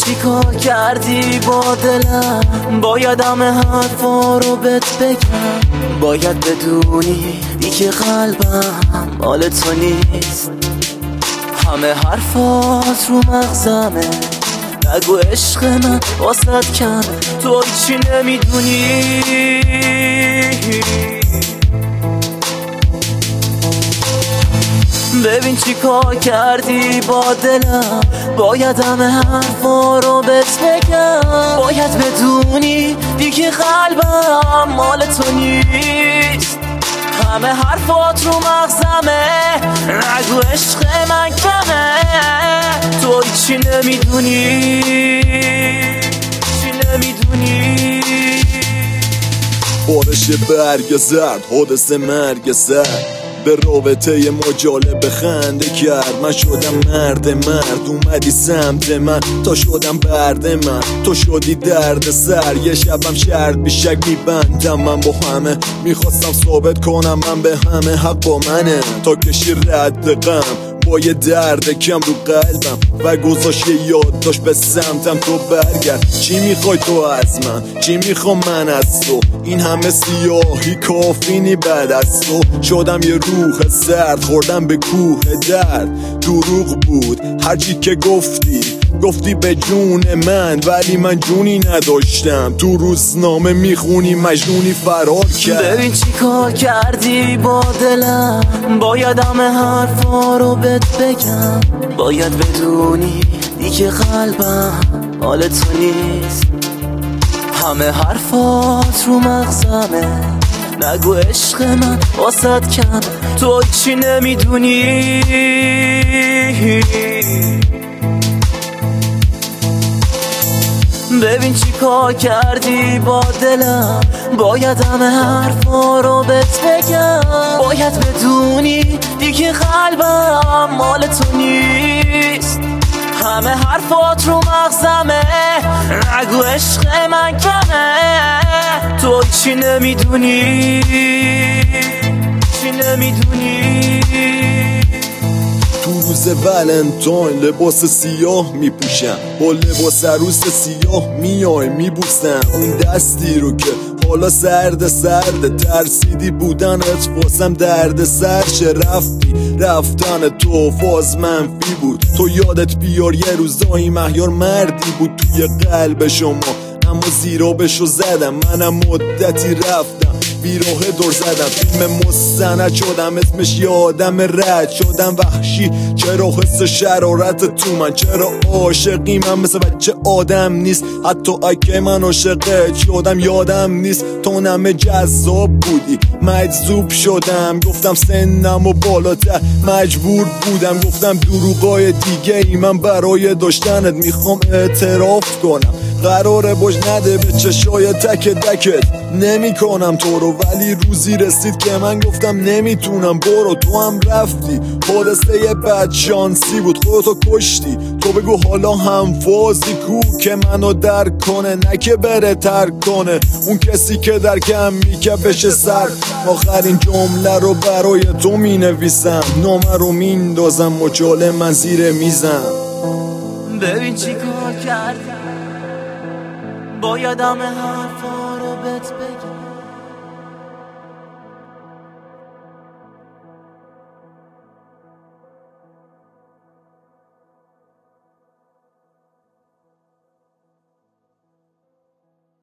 چی کار کردی با دلم، باید همه حرفا رو بهت بگم. باید بدونی دیگه قلبم مال تو نیست، همه حرفات رو مغزمه. نگو عشق من واسط کمه، تو هیچی نمیدونی. ببین چی کار کردی با دلم، باید همه حرفا رو بهت بگم. باید بدونی دیگه قلبم مال تو نیست، همه حرفات رو مغزمه. نگو عشق من کمه، تو هیچی نمیدونی، چی نمیدونی. بارش برگ زرد، حادث مرگ سر به رابطه مجالب خنده کرد. من شدم مرد، اومدی سمت من تا شدم برد من، تو شدی درد سر. یه شبم شرط بیشک میبندم من با همه، میخواستم ثابت کنم من به همه حق با منه. تا کشی رد غم با یه درد کم رو قلبم و گذاشت یاد داشت به سمتم. تو برگرد، چی میخوای تو از من، چی میخوام من از تو؟ این همه سیاهی کافی نی بعد از تو. شدم یه روح سرد، خوردم به کوه درد. دروغ بود هرچی که گفتی به جون من، ولی من جونی نداشتم. تو روزنامه میخونی مجنونی فرار کرد. ببین چی کار کردی با دلم، باید همه حرفا رو بهت بگم. باید بدونی دیگه قلبم مال تو نیست، همه حرفات رو مغزمه. نگو عشق من واسط کم، تو هیچی نمیدونی. ببین چی کار کردی با دلم، باید همه حرفا رو بهت بگم. باید بدونی دیگه قلبم مال تو نیست، همه حرفات رو مغزمه. نگو عشق من کمه، تو هیچی نمیدونی، چی نمیدونی. تو روز ولنتاین لباس سیاه میپوشم، با لباس عروس سیاه میای میبوسم. اون دستی رو که حالا سرد ترسیدی بودنت واسم درد سر شه. رفتن تو فاز منفی بود، تو یادت بیار یه روزایی مهیار مردی بود توی قلب شما. اما زیرابشو زدم، منم مدتی رفتم بیراه دور زدم. فیلم مستند شدم، اسمش یه آدم رد شدم وحشی. چرا حس شرارت تو من، چرا عاشقی من مثل بچه آدم نیست. حتی اگه من عاشقت شدم یادم نیست. تو نمه جذاب بودی مجذوب شدم، گفتم سنم و بالاتر مجبور بودم. گفتم دروغای دیگه ای من برای داشتنت میخوام اعتراف کنم. قراره بوج نده به چشای تکت نمی کنم تو رو، ولی روزی رسید که من گفتم نمیتونم. برو تو هم رفتی، حادثه یه بد شانسی بود، خودتو کشتی. تو بگو حالا هم فازی کو که منو درک کنه، نه که بره ترک کنه. اون کسی که درکم میکپش سر. آخرین جمله رو برای تو مینویسم، نامه رو میندازم مجال من زیر میزم. ببین چی کار کردی، باید همه حرفا رو بهت بگم.